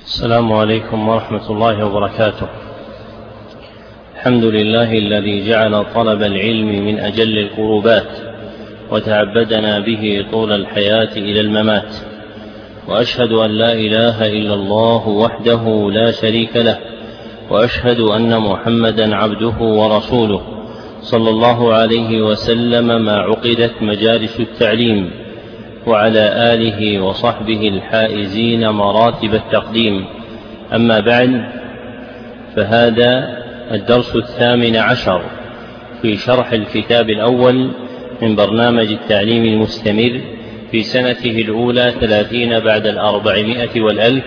السلام عليكم ورحمة الله وبركاته. الحمد لله الذي جعل طلب العلم من أجل القربات وتعبدنا به طول الحياة إلى الممات، وأشهد أن لا إله إلا الله وحده لا شريك له، وأشهد أن محمدا عبده ورسوله صلى الله عليه وسلم ما عقدت مجالس التعليم، وعلى آله وصحبه الحائزين مراتب التقديم. أما بعد، فهذا الدرس 18 في شرح الكتاب الأول من برنامج التعليم المستمر في سنته الأولى 30 بعد 400 والألف،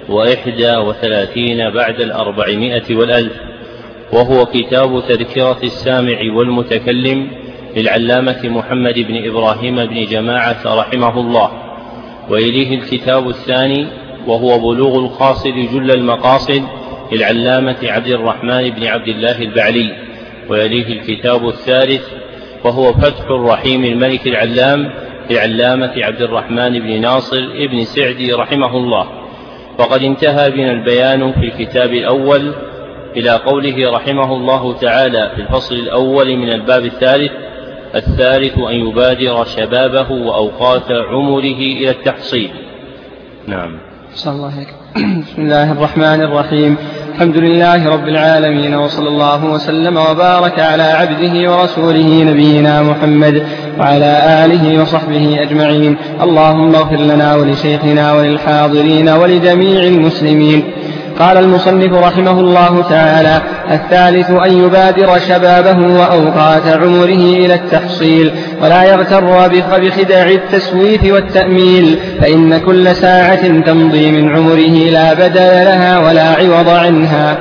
31 بعد 400 والألف، وهو كتاب تذكرة السامع والمتكلم للعلامة محمد بن إبراهيم بن جماعة رحمه الله. وإليه الكتاب الثاني وهو بلوغ القاصد جل المقاصد للعلامة عبد الرحمن بن عبد الله البعلي. ويليه الكتاب الثالث وهو فتح الرحيم الملك العلام للعلامة عبد الرحمن بن ناصر بن سعدي رحمه الله. وقد انتهى بنا البيان في الكتاب الأول إلى قوله رحمه الله تعالى في الفصل الأول من الباب الثالث أن يبادر شبابه وأوقات عمره إلى التحصيل. نعم. صلى الله عليك. بسم الله الرحمن الرحيم. الحمد لله رب العالمين، وصلى الله وسلم وبارك على عبده ورسوله نبينا محمد وعلى آله وصحبه أجمعين. اللهم اغفر لنا ولشيخنا وللحاضرين ولجميع المسلمين. قال المصنف رحمه الله تعالى: الثالث أن يبادر شبابه وأوقات عمره إلى التحصيل، ولا يغتر بخدع التسويف والتأميل، فإن كل ساعة تمضي من عمره لا بدل لها ولا عوض عنها،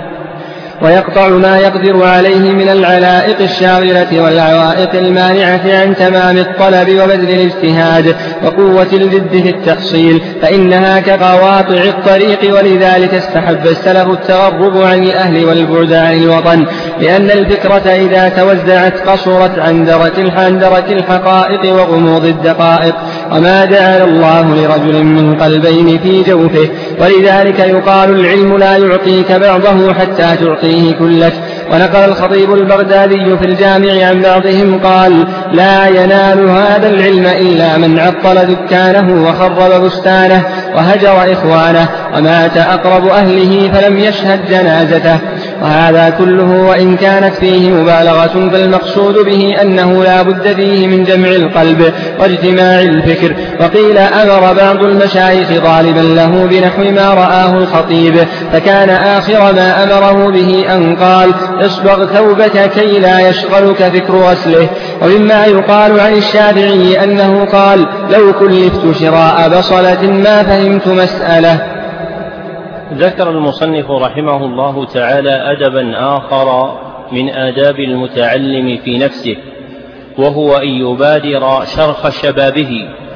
ويقطع ما يقدر عليه من العلائق الشاغلة والعوائق المانعة عن تمام الطلب وبذل الاجتهاد وقوة الجد في التحصيل، فإنها كقواطع الطريق. ولذلك استحب السلف التغرب عن الأهل والبعد عن الوطن، لأن الفكرة إذا توزعت قصرت عن درك الحقائق وغموض الدقائق، وما جعل الله لرجل من قلبين في جوفه. ولذلك يقال: العلم لا يعطيك بعضه حتى تعطيه كلك. ونقل الخطيب البغدادي في الجامع عن بعضهم قال: لا ينال هذا العلم إلا من عطل دكانه وخرب بستانه وهجر إخوانه ومات أقرب أهله فلم يشهد جنازته. وهذا كله وإن كانت فيه مبالغة، فالمقصود به أنه لا بد فيه من جمع القلب واجتماع الفكر. وقيل: أمر بعض المشايخ طالبا له بنحو ما رآه الخطيب، فكان آخر ما أمره به أن قال: اصبغ ثوبك كي لا يشغلك فكر غسله. ومما يقال عن الشافعي أنه قال: لو كلفت شراء بصلة ما فهمت مسألة. ذكر المصنف رحمه الله تعالى أدبا آخر من آداب المتعلم في نفسه، وهو أن يبادر شرخ شبابه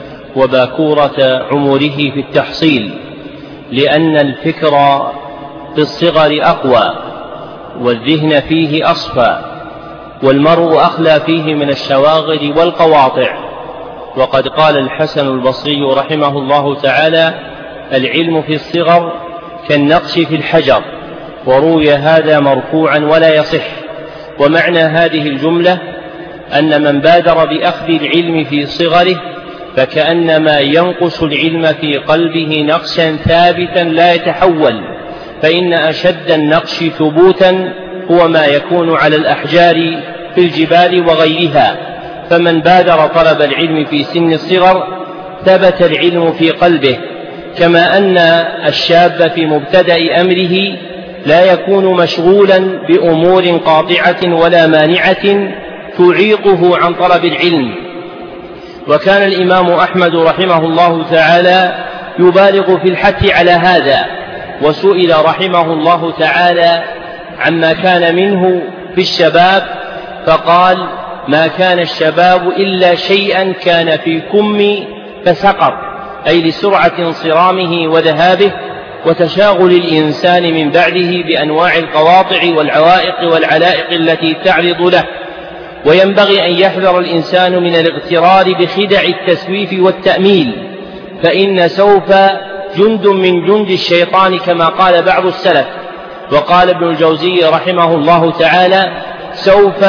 وباكورة عمره في التحصيل، لأن الفكر في الصغر أقوى، والذهن فيه أصفى، والمرء أخلى فيه من الشواغل والقواطع. وقد قال الحسن البصري رحمه الله تعالى: العلم في الصغر كالنقش في الحجر. وروي هذا مرفوعا ولا يصح. ومعنى هذه الجملة أن من بادر بأخذ العلم في صغره فكأنما ينقش العلم في قلبه نقشا ثابتا لا يتحول، فإن أشد النقش ثبوتا هو ما يكون على الأحجار في الجبال وغيرها. فمن بادر طلب العلم في سن الصغر ثبت العلم في قلبه، كما أن الشاب في مبتدأ أمره لا يكون مشغولا بأمور قاطعة ولا مانعة تعيقه عن طلب العلم. وكان الإمام أحمد رحمه الله تعالى يبالغ في الحث على هذا، وسئل رحمه الله تعالى عما كان منه في الشباب فقال: ما كان الشباب إلا شيئا كان في كم فسقط، أي لسرعة انصرامه وذهابه وتشاغل الإنسان من بعده بأنواع القواطع والعوائق والعلائق التي تعرض له. وينبغي أن يحذر الإنسان من الاغترار بخدع التسويف والتأميل، فإن سوف جند من جند الشيطان كما قال بعض السلف. وقال ابن الجوزي رحمه الله تعالى: سوف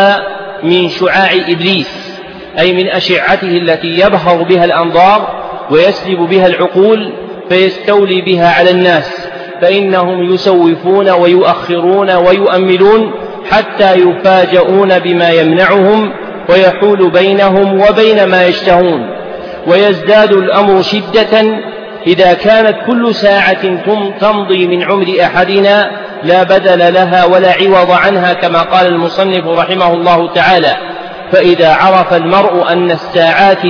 من شعاع إبليس، أي من أشعته التي يبهر بها الأنظار ويسلب بها العقول فيستولي بها على الناس، فإنهم يسوفون ويؤخرون ويؤملون حتى يفاجؤون بما يمنعهم ويحول بينهم وبين ما يشتهون. ويزداد الأمر شدة إذا كانت كل ساعة تمضي من عمر أحدنا لا بدل لها ولا عوض عنها كما قال المصنف رحمه الله تعالى. فإذا عرف المرء أن الساعات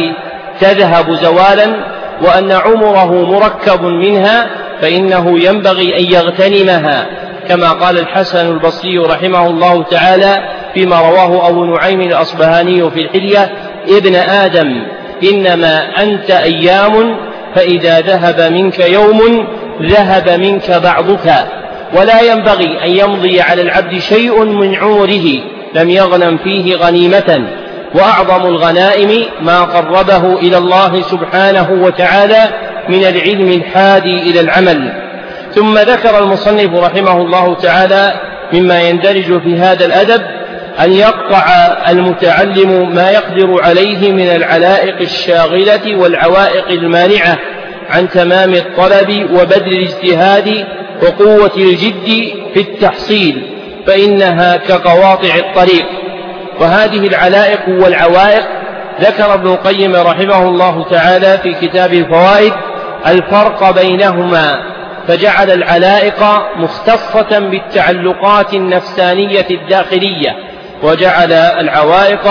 تذهب زوالا وأن عمره مركب منها فإنه ينبغي أن يغتنمها، كما قال الحسن البصري رحمه الله تعالى فيما رواه أبو نعيم الأصبهاني في الحلية: ابن آدم إنما أنت أيام، فإذا ذهب منك يوم ذهب منك بعضك. ولا ينبغي أن يمضي على العبد شيء من عمره لم يغنم فيه غنيمة، وأعظم الغنائم ما قربه إلى الله سبحانه وتعالى من العلم الحادي إلى العمل. ثم ذكر المصنف رحمه الله تعالى مما يندرج في هذا الأدب أن يقطع المتعلم ما يقدر عليه من العلائق الشاغلة والعوائق المانعة عن تمام الطلب وبذل الاجتهاد وقوة الجد في التحصيل، فإنها كقواطع الطريق. وهذه العلائق والعوائق ذكر ابن القيم رحمه الله تعالى في كتاب الفوائد الفرق بينهما، فجعل العلائق مختصة بالتعلقات النفسانية الداخلية، وجعل العوائق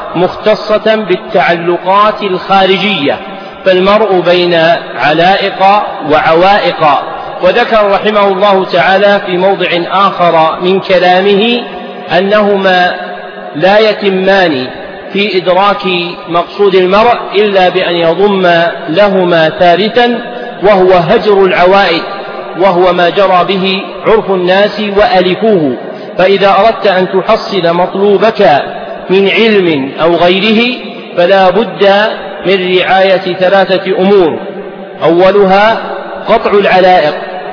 مختصة بالتعلقات الخارجية، فالمرء بين علائق وعوائق. وذكر رحمه الله تعالى في موضع آخر من كلامه أنهما لا يتمان في إدراك مقصود المرء إلا بأن يضم لهما ثالثا، وهو هجر العوائد، وهو ما جرى به عرف الناس وألفوه. فإذا أردت أن تحصل مطلوبك من علم أو غيره فلا بد من رعاية ثلاثة أمور: أولها قطع العلائق،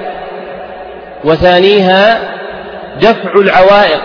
وثانيها دفع العوائق،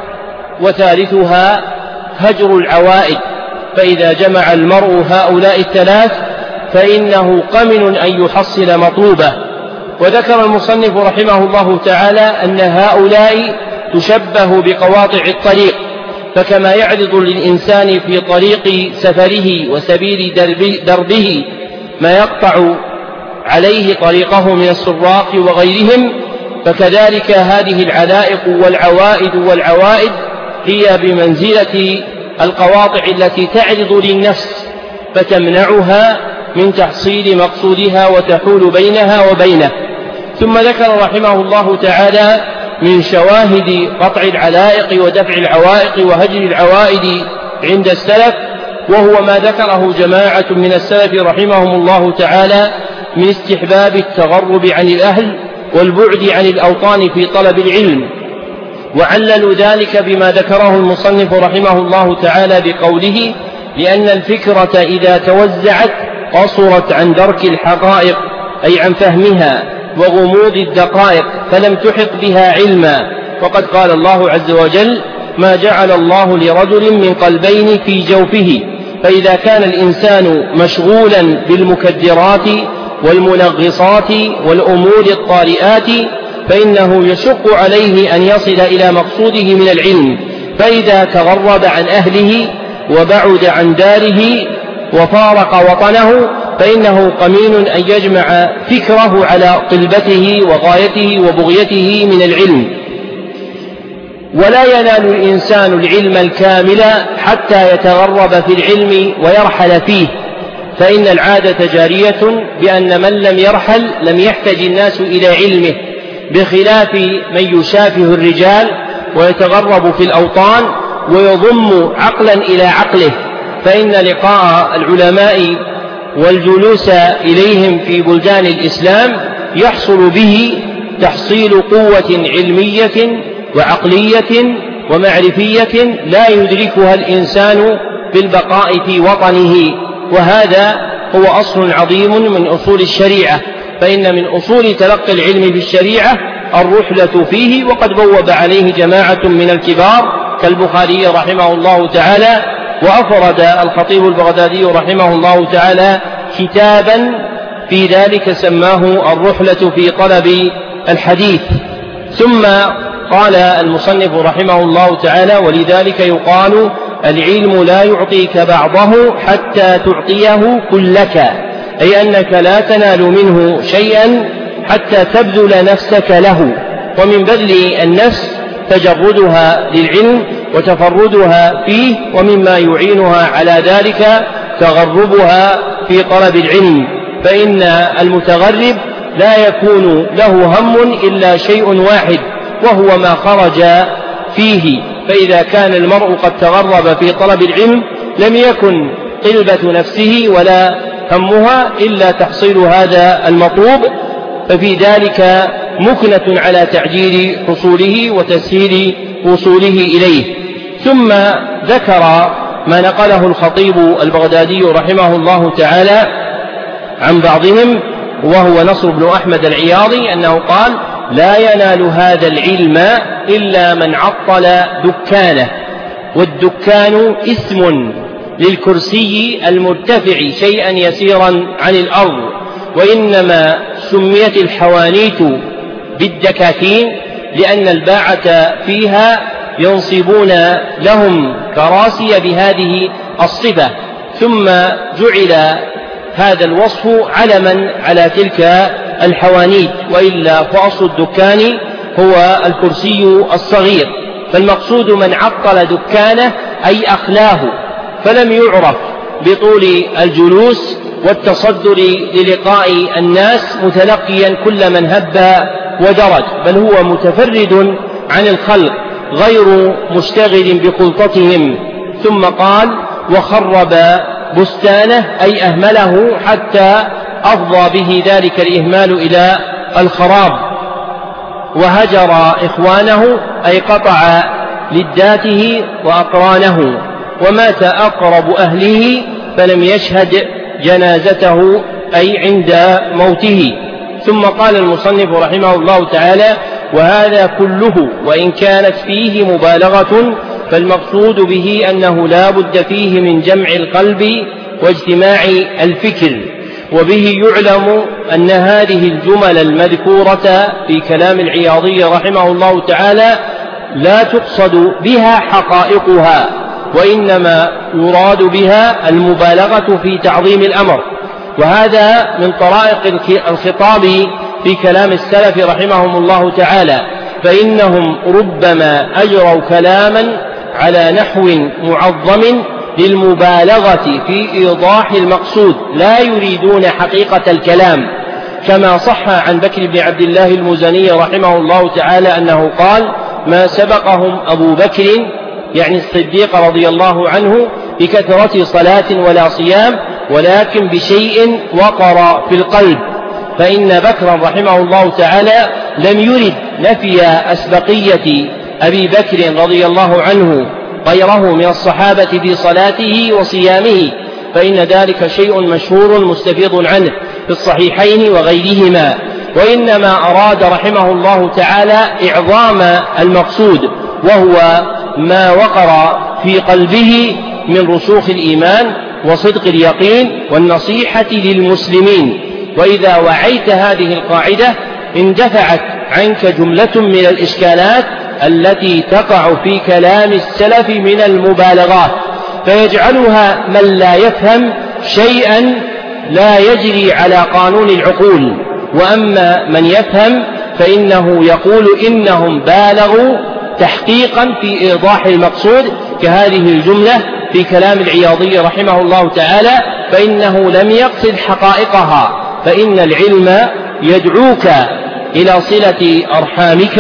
وثالثها هجر العوائد. فإذا جمع المرء هؤلاء الثلاث فإنه قمن أن يحصل مطلوبه. وذكر المصنف رحمه الله تعالى أن هؤلاء تشبه بقواطع الطريق، فكما يعرض للإنسان في طريق سفره وسبيل دربه ما يقطع عليه طريقه من السراق وغيرهم، فكذلك هذه العلائق والعوائد هي بمنزلة القواطع التي تعرض للنفس فتمنعها من تحصيل مقصودها وتحول بينها وبينه. ثم ذكر رحمه الله تعالى من شواهد قطع العلائق ودفع العوائق وهجر العوائد عند السلف، وهو ما ذكره جماعة من السلف رحمهم الله تعالى من استحباب التغرب عن الأهل والبعد عن الأوطان في طلب العلم، وعللوا ذلك بما ذكره المصنف رحمه الله تعالى بقوله: لأن الفكرة إذا توزعت قصرت عن درك الحقائق، أي عن فهمها وغموض الدقائق، فلم تحط بها علما. وقد قال الله عز وجل: ما جعل الله لرجل من قلبين في جوفه. فإذا كان الإنسان مشغولا بالمكدرات والمنغصات والأمور الطارئات فإنه يشق عليه أن يصل إلى مقصوده من العلم. فإذا تغرب عن أهله وبعد عن داره وفارق وطنه فإنه قمين أن يجمع فكره على طلبته وغايته وبغيته من العلم. ولا ينال الإنسان العلم الكامل حتى يتغرب في العلم ويرحل فيه، فإن العادة جارية بأن من لم يرحل لم يحتج الناس إلى علمه، بخلاف من يشافه الرجال ويتغرب في الأوطان ويضم عقلا إلى عقله، فإن لقاء العلماء والجلوس إليهم في بلدان الإسلام يحصل به تحصيل قوة علمية وعقلية ومعرفية لا يدركها الإنسان بالبقاء في وطنه. وهذا هو أصل عظيم من أصول الشريعة، فإن من أصول تلقي العلم في الشريعة الرحلة فيه، وقد بوب عليه جماعة من الكبار كالبخاري رحمه الله تعالى. وأفرد الخطيب البغدادي رحمه الله تعالى كتابا في ذلك سماه الرحلة في طلب الحديث. ثم قال المصنف رحمه الله تعالى: ولذلك يقال العلم لا يعطيك بعضه حتى تعطيه كلك، أي أنك لا تنال منه شيئا حتى تبذل نفسك له. ومن بذل النفس تجردها للعلم وتفردها فيه، ومما يعينها على ذلك تغربها في طلب العلم، فإن المتغرب لا يكون له هم إلا شيء واحد وهو ما خرج فيه. فإذا كان المرء قد تغرب في طلب العلم لم يكن قلبة نفسه ولا همها إلا تحصيل هذا المطلوب، ففي ذلك مكنة على تعجيل حصوله وتسهيل وصوله إليه. ثم ذكر ما نقله الخطيب البغدادي رحمه الله تعالى عن بعضهم، وهو نصر بن أحمد العياضي، أنه قال: لا ينال هذا العلم إلا من عطل دكانه، والدكان اسم للكرسي المرتفع شيئا يسيرا عن الأرض، وإنما سميت الحوانيت بالدكاكين لأن الباعة فيها ينصبون لهم كراسي بهذه الصفة، ثم جعل هذا الوصف علما على تلك الحوانيت، وإلا فأصل الدكان هو الكرسي الصغير. فالمقصود من عطل دكانه أي أخلاه، فلم يعرف بطول الجلوس والتصدر للقاء الناس متلقيا كل من هب ودرج، بل هو متفرد عن الخلق غير مشتغل بخلطتهم. ثم قال: وخرب بستانه أي أهمله حتى أفضى به ذلك الإهمال إلى الخراب. وهجر إخوانه أي قطع لداته وأقرانه، ومات أقرب أهله فلم يشهد جنازته أي عند موته. ثم قال المصنف رحمه الله تعالى: وهذا كله وإن كانت فيه مبالغة فالمقصود به أنه لا بد فيه من جمع القلب واجتماع الفكر. وبه يعلم أن هذه الجمل المذكورة في كلام العياضي رحمه الله تعالى لا تقصد بها حقائقها، وإنما يراد بها المبالغة في تعظيم الأمر. وهذا من طرائق الخطاب في كلام السلف رحمهم الله تعالى، فإنهم ربما أجروا كلاما على نحو معظم للمبالغة في إيضاح المقصود، لا يريدون حقيقة الكلام، كما صح عن بكر بن عبد الله المزني رحمه الله تعالى أنه قال: ما سبقهم أبو بكر يعني الصديق رضي الله عنه بكثرة صلاة ولا صيام، ولكن بشيء وقر في القلب. فإن بكرا رحمه الله تعالى لم يرد نفي أسبقية أبي بكر رضي الله عنه غيره من الصحابة في صلاته وصيامه، فإن ذلك شيء مشهور مستفيض عنه في الصحيحين وغيرهما، وإنما أراد رحمه الله تعالى إعظام المقصود، وهو ما وقر في قلبه من رسوخ الإيمان وصدق اليقين والنصيحة للمسلمين. وإذا وعيت هذه القاعدة اندفعت عنك جملة من الإشكالات التي تقع في كلام السلف من المبالغات، فيجعلها من لا يفهم شيئا لا يجري على قانون العقول. وأما من يفهم فإنه يقول إنهم بالغوا تحقيقا في إيضاح المقصود، كهذه الجملة في كلام العياضي رحمه الله تعالى: فإنه لم يقصد حقائقها، فإن العلم يدعوك إلى صلة أرحامك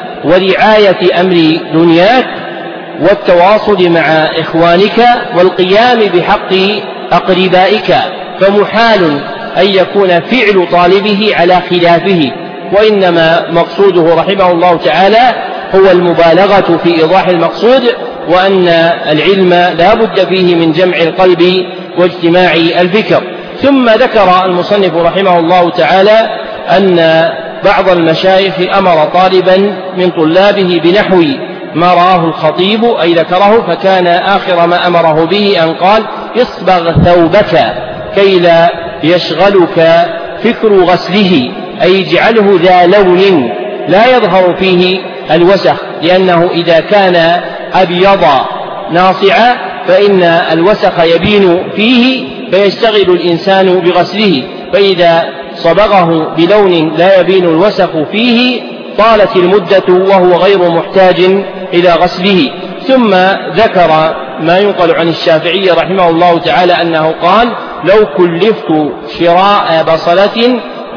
ورعاية أمر دنياك والتواصل مع إخوانك والقيام بحق أقربائك، فمحال أن يكون فعل طالبه على خلافه، وإنما مقصوده رحمه الله تعالى هو المبالغة في إيضاح المقصود، وأن العلم لا بد فيه من جمع القلب واجتماع الفكر. ثم ذكر المصنف رحمه الله تعالى أن بعض المشايخ أمر طالبا من طلابه بنحو ما رآه الخطيب أي ذكره، فكان آخر ما أمره به أن قال: اصبغ ثوبك كي لا يشغلك فكر غسله، أي اجعله ذا لون لا يظهر فيه الوسخ، لأنه إذا كان أبيض ناصعا فإن الوسخ يبين فيه فيشتغل الإنسان بغسله، فإذا صبغه بلون لا يبين الوسخ فيه طالت المدة وهو غير محتاج إلى غسله. ثم ذكر ما ينقل عن الشافعي رحمه الله تعالى أنه قال: لو كلفت شراء بصلة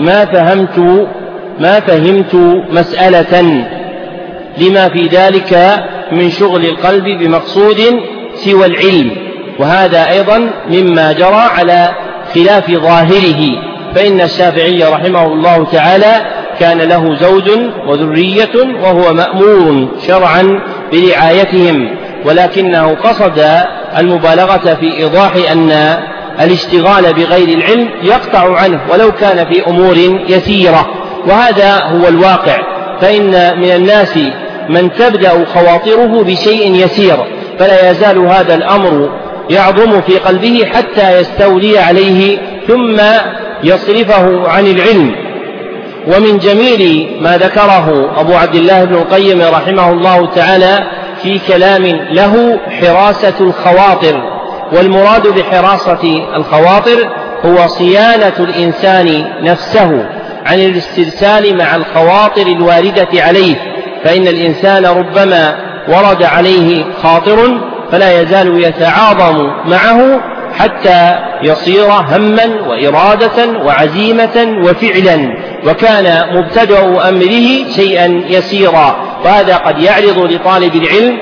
ما فهمت مسألة، لما في ذلك من شغل القلب بمقصود سوى العلم. وهذا أيضا مما جرى على خلاف ظاهره، فإن الشافعي رحمه الله تعالى كان له زوج وذرية وهو مأمور شرعا برعايتهم، ولكنه قصد المبالغة في إيضاح أن الاشتغال بغير العلم يقطع عنه ولو كان في أمور يسيرة، وهذا هو الواقع. فإن من الناس من تبدأ خواطره بشيء يسير فلا يزال هذا الأمر يعظم في قلبه حتى يستولي عليه ثم يصرفه عن العلم. ومن جميل ما ذكره أبو عبد الله بن القيم رحمه الله تعالى في كلام له حراسة الخواطر، والمراد بحراسة الخواطر هو صيانة الإنسان نفسه عن الاسترسال مع الخواطر الواردة عليه، فإن الإنسان ربما ورد عليه خاطر فلا يزال يتعاظم معه حتى يصير همًا وإرادة وعزيمة وفعلا، وكان مبتدأ أمره شيئا يسيرا، وهذا قد يعرض لطالب العلم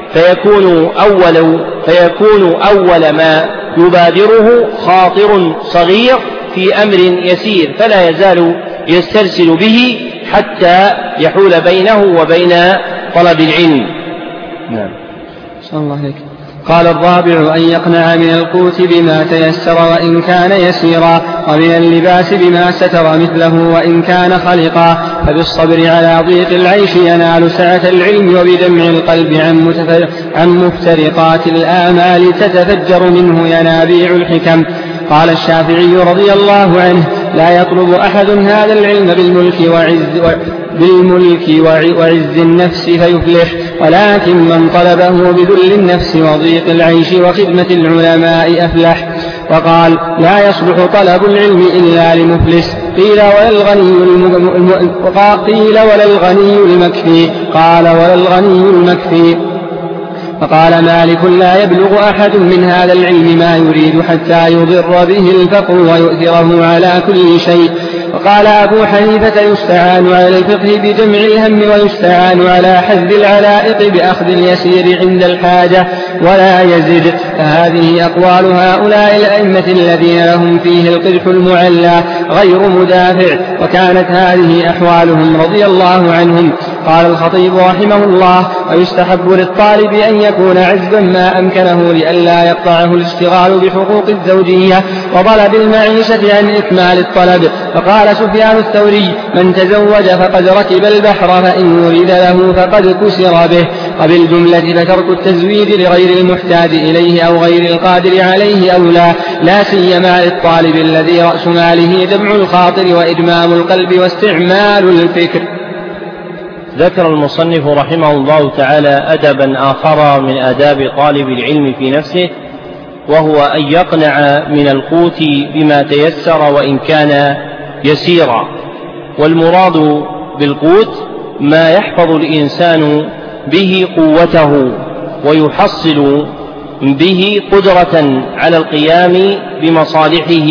فيكون أول ما يبادره خاطر صغير في أمر يسير، فلا يزال يسترسل به حتى يحول بينه وبين طلب العلم. نعم. صلى الله عليك. قال: الرابع أن يقنع من القوت بما تيسر وإن كان يسيرا، ومن اللباس بما ستر مثله وإن كان خلقا، فبالصبر على ضيق العيش ينال سعة العلم، وبدمع القلب عن مفترقات الآمال تتفجر منه ينابيع الحكم. قال الشافعي رضي الله عنه: لا يطلب أحد هذا العلم بالملك وعز النفس فيفلح، ولكن من طلبه بذل النفس وضيق العيش وخدمة العلماء أفلح. وقال: لا يصلح طلب العلم إلا لمفلس، قيل ولا الغني المكفي، قال: ولا الغني المكفي. فقال مالك: لا يبلغ أحد من هذا العلم ما يريد حتى يضر به الفقر ويؤثره على كل شيء. وقال أبو حنيفة: يستعان على الفقه بجمع الهم، ويستعان على حذ العلائق بأخذ اليسير عند الحاجة ولا يزد. فهذه أقوال هؤلاء الأئمة الذين لهم فيه القدح المعلى غير مدافع، وكانت هذه أحوالهم رضي الله عنهم. قال الخطيب رحمه الله: ويستحب للطالب أن يكون عزبا ما أمكنه لئلا يقطعه الاشتغال بحقوق الزوجية وطلب المعيشة عن إكمال الطلب. فقال سفيان الثوري: من تزوج فقد ركب البحر، فإن ولد له فقد كسر به. وبالجملة فترك التزويد لغير المحتاج إليه أو غير القادر عليه أولى، لا سيما للطالب الذي رأس ماله دمع الخاطر وإدمام القلب واستعمال الفكر. ذكر المصنف رحمه الله تعالى أدبا آخر من آداب طالب العلم في نفسه، وهو أن يقنع من القوت بما تيسر وإن كان يسيرا. والمراد بالقوت ما يحفظ الإنسان به قوته ويحصل به قدرة على القيام بمصالحه،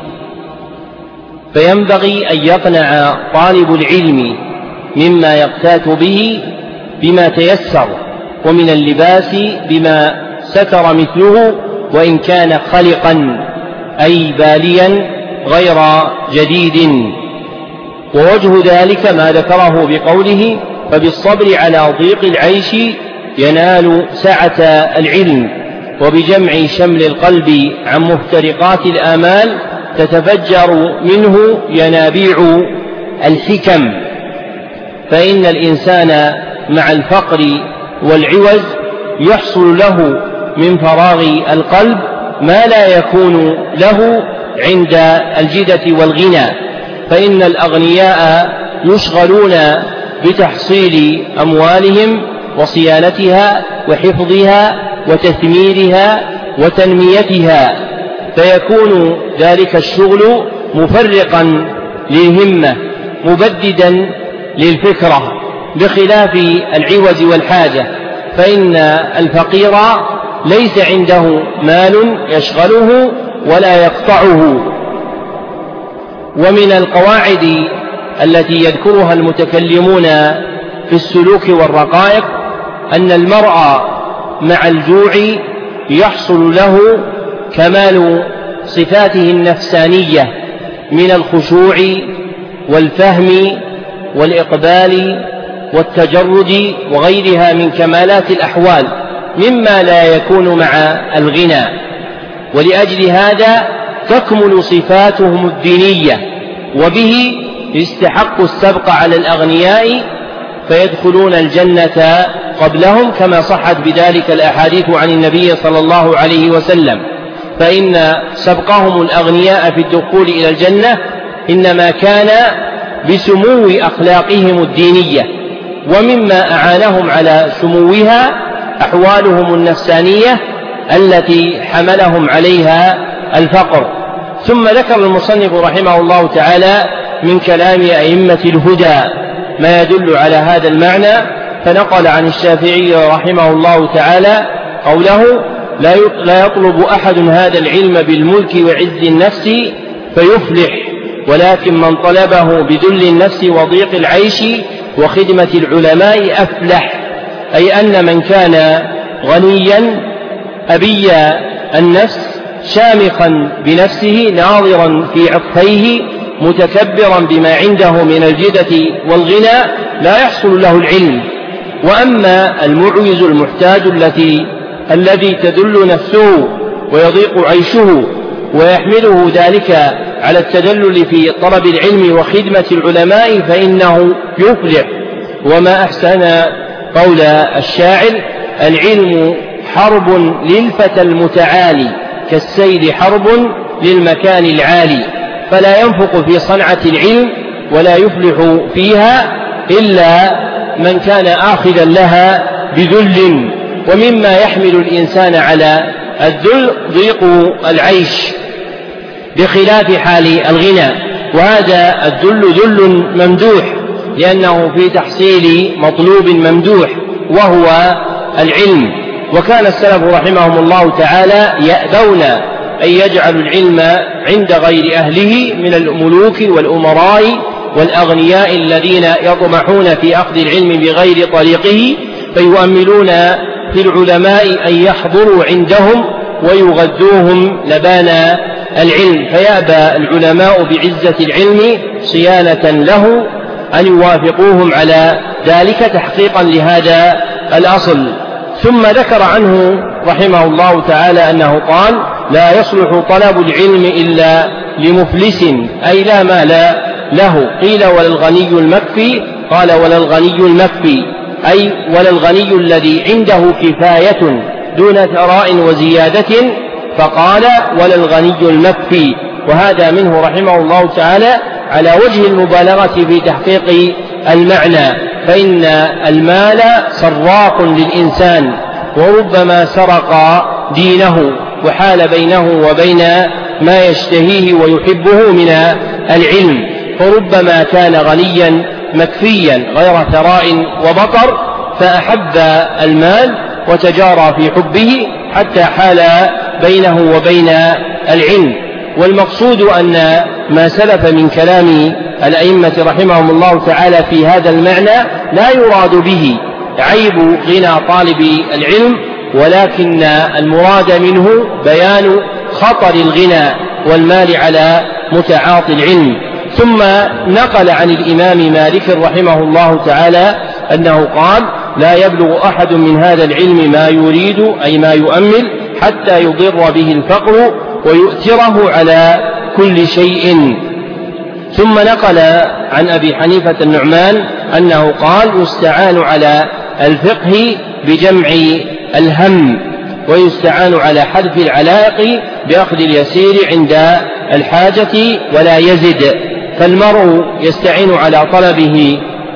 فينبغي أن يقنع طالب العلم مما يقتات به بما تيسر، ومن اللباس بما ستر مثله وإن كان خلقا أي باليا غير جديد. ووجه ذلك ما ذكره بقوله: فبالصبر على ضيق العيش ينال سعة العلم، وبجمع شمل القلب عن مفترقات الآمال تتفجر منه ينابيع الحكم، فإن الإنسان مع الفقر والعوز يحصل له من فراغ القلب ما لا يكون له عند الجدة والغنى، فإن الأغنياء يشغلون بتحصيل أموالهم وصيانتها وحفظها وتثميرها وتنميتها، فيكون ذلك الشغل مفرقا للهمة مبددا للفكرة، بخلاف العوز والحاجة، فإن الفقير ليس عنده مال يشغله ولا يقطعه. ومن القواعد التي يذكرها المتكلمون في السلوك والرقائق أن المرء مع الجوع يحصل له كمال صفاته النفسانية من الخشوع والفهم والإقبال والتجرد وغيرها من كمالات الأحوال مما لا يكون مع الغنى، ولأجل هذا تكمل صفاتهم الدينية، وبه يستحق السبق على الأغنياء فيدخلون الجنة قبلهم، كما صحت بذلك الأحاديث عن النبي صلى الله عليه وسلم، فإن سبقهم الأغنياء في الدخول إلى الجنة إنما كان بسمو أخلاقهم الدينية، ومما أعانهم على سموها أحوالهم النفسانية التي حملهم عليها الفقر. ثم ذكر المصنف رحمه الله تعالى من كلام أئمة الهدى ما يدل على هذا المعنى، فنقل عن الشافعي رحمه الله تعالى قوله: لا يطلب أحد هذا العلم بالملك وعز النفس فيفلح، ولكن من طلبه بذل النفس وضيق العيش وخدمة العلماء أفلح، أي أن من كان غنيا أبي النفس شامخا بنفسه ناظرا في عطفيه متكبرا بما عنده من الجدة والغنى لا يحصل له العلم. وأما المعوز المحتاج الذي تدل نفسه ويضيق عيشه ويحمله ذلك على التدلل في طلب العلم وخدمة العلماء فإنه يفلح. وما أحسن قول الشاعر: العلم حرب للفتى المتعالي كالسيل حرب للمكان العالي، فلا ينفق في صنعة العلم ولا يفلح فيها إلا من كان آخذا لها بذل. ومما يحمل الإنسان على الذل ضيق العيش بخلاف حال الغنى، وهذا الذل ذل ممدوح لأنه في تحصيل مطلوب ممدوح وهو العلم. وكان السلف رحمهم الله تعالى يأبون أن يجعلوا العلم عند غير أهله من الملوك والأمراء والأغنياء الذين يطمحون في أخذ العلم بغير طريقه، فيؤملون في العلماء أن يحضروا عندهم ويغذوهم لبان العلم، فيأبى العلماء بعزة العلم صيانة له أن يوافقوهم على ذلك تحقيقا لهذا الأصل. ثم ذكر عنه رحمه الله تعالى أنه قال: لا يصلح طلب العلم إلا لمفلس، أي لا مال له. قيل: ولا الغني المكفي؟ قال: ولا الغني المكفي، أي ولا الغني الذي عنده كفاية دون ثراء وزيادة، فقال: ولا الغني المكفي. وهذا منه رحمه الله تعالى على وجه المبالغة في تحقيق المعنى، فإن المال سراق للإنسان وربما سرق دينه وحال بينه وبين ما يشتهيه ويحبه من العلم، فربما كان غنيا مكفيا غير ثراء وبطر فأحب المال وتجارى في حبه حتى حال بينه وبين العلم. والمقصود أن ما سلف من كلام الأئمة رحمهم الله تعالى في هذا المعنى لا يراد به عيب غنى طالب العلم، ولكن المراد منه بيان خطر الغنى والمال على متعاطي العلم. ثم نقل عن الإمام مالك رحمه الله تعالى أنه قال: لا يبلغ أحد من هذا العلم ما يريد، أي ما يؤمل، حتى يضر به الفقر ويؤثره على كل شيء. ثم نقل عن أبي حنيفة النعمان أنه قال يستعان على الفقه بجمع الهم، ويستعان على حذف العلائق بأخذ اليسير عند الحاجة ولا يزد. فالمرء يستعين على طلبه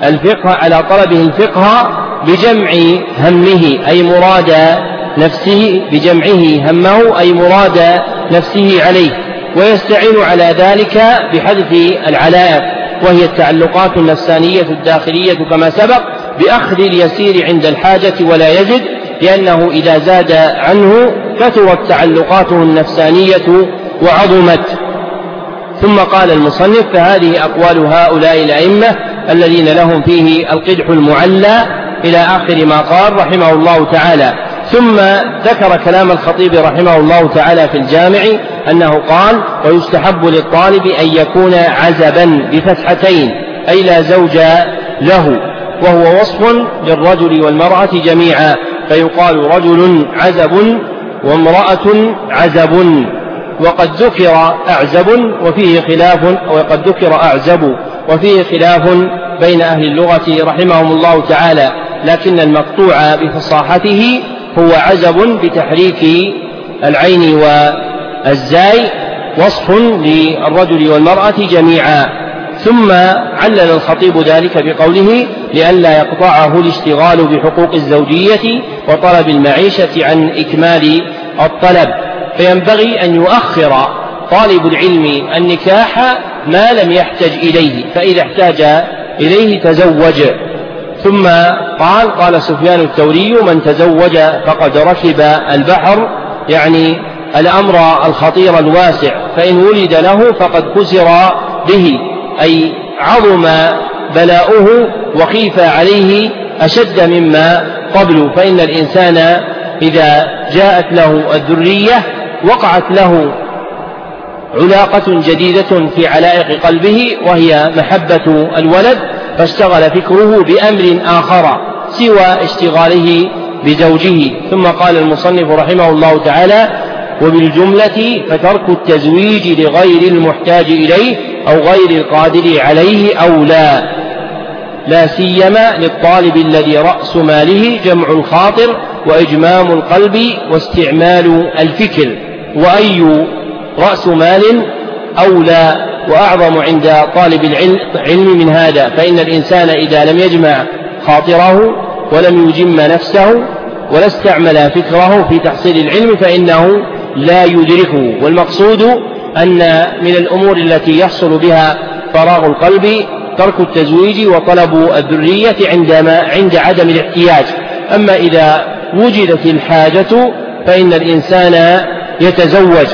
الفقه بجمع همه أي مراد نفسه، بجمعه همه أي مراد نفسه عليه، ويستعين على ذلك بحذف العلائق وهي التعلقات النفسانية الداخلية كما سبق بأخذ اليسير عند الحاجة ولا يزد، لأنه إذا زاد عنه كثرت تعلقاته النفسانية وعظمت. ثم قال المصنف: فهذه أقوال هؤلاء الأئمة الذين لهم فيه القدح المعلى، إلى آخر ما قال رحمه الله تعالى. ثم ذكر كلام الخطيب رحمه الله تعالى في الجامع أنه قال: ويستحب للطالب أن يكون عزبا بفتحتين أي لا زوج له، وهو وصف للرجل والمرأة جميعا، فيقال رجل عزب وامرأة عزب. وقد ذكر أعزب وفيه خلاف بين أهل اللغة رحمهم الله تعالى، لكن المقطوع بفصاحته هو عزب بتحريك العين والزاي، وصف للرجل والمرأة جميعا. ثم علل الخطيب ذلك بقوله: لئلا يقطعه الاشتغال بحقوق الزوجية وطلب المعيشة عن إكمال الطلب، فينبغي أن يؤخر طالب العلم النكاح ما لم يحتج إليه، فإذا احتاج إليه تزوج. ثم قال سفيان الثوري: من تزوج فقد ركب البحر، يعني الأمر الخطير الواسع، فإن ولد له فقد كسر به، أي عظم بلاؤه وخيف عليه أشد مما قبل. فإن الإنسان إذا جاءت له الذرية وقعت له علاقة جديدة في علائق قلبه وهي محبة الولد، فاشتغل فكره بأمر آخر سوى اشتغاله بزوجه. ثم قال المصنف رحمه الله تعالى: وبالجملة فترك التزويج لغير المحتاج إليه أو غير القادر عليه أولى، لا سيما للطالب الذي رأس ماله جمع الخاطر وإجمام القلب واستعمال الفكر. وأي رأس مال أولى وأعظم عند طالب العلم من هذا؟ فإن الإنسان إذا لم يجمع خاطره ولم يجم نفسه ولا استعمل فكره في تحصيل العلم فإنه لا يدركه. والمقصود أن من الأمور التي يحصل بها فراغ القلب ترك التزويج وطلب الذرية عند عدم الاحتياج. أما إذا وجدت الحاجة فإن الإنسان يتزوج.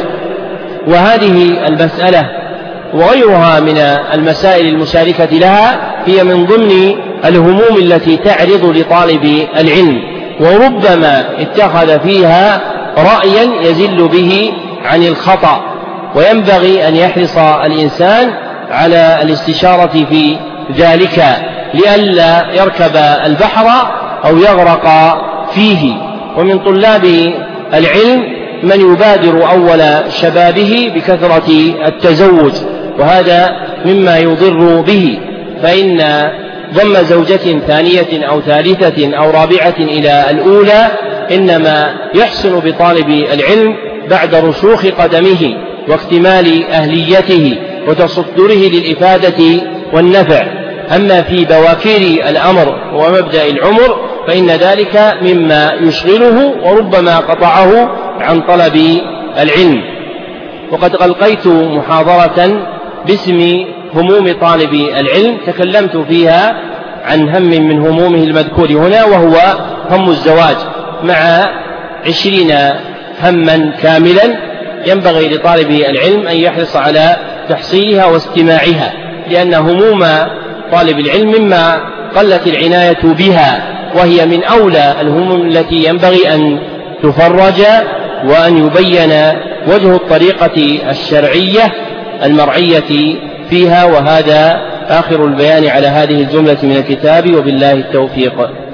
وهذه المسألة وغيرها من المسائل المشاركة لها هي من ضمن الهموم التي تعرض لطالب العلم، وربما اتخذ فيها رأيا يزل به عن الخطأ، وينبغي أن يحرص الإنسان على الاستشارة في ذلك لئلا يركب البحر أو يغرق فيه. ومن طلاب العلم من يبادر أول شبابه بكثرة التزوج، وهذا مما يضر به، فإن ضم زوجة ثانية أو ثالثة أو رابعة إلى الأولى إنما يحسن بطالب العلم بعد رسوخ قدمه واكتمال أهليته وتصدره للإفادة والنفع. أما في بواكير الأمر ومبدأ العمر فإن ذلك مما يشغله وربما قطعه عن طلب العلم. وقد ألقيت محاضرة باسم هموم طالب العلم تكلمت فيها عن هم من همومه المذكور هنا، وهو هم الزواج، مع 20 هما كاملا ينبغي لطالب العلم أن يحرص على تحصيلها واستماعها، لأن هموم طالب العلم مما قلت العناية بها، وهي من أولى الهموم التي ينبغي أن تفرج وأن يبين وجه الطريقة الشرعية المرعية فيها. وهذا آخر البيان على هذه الجملة من الكتاب، وبالله التوفيق.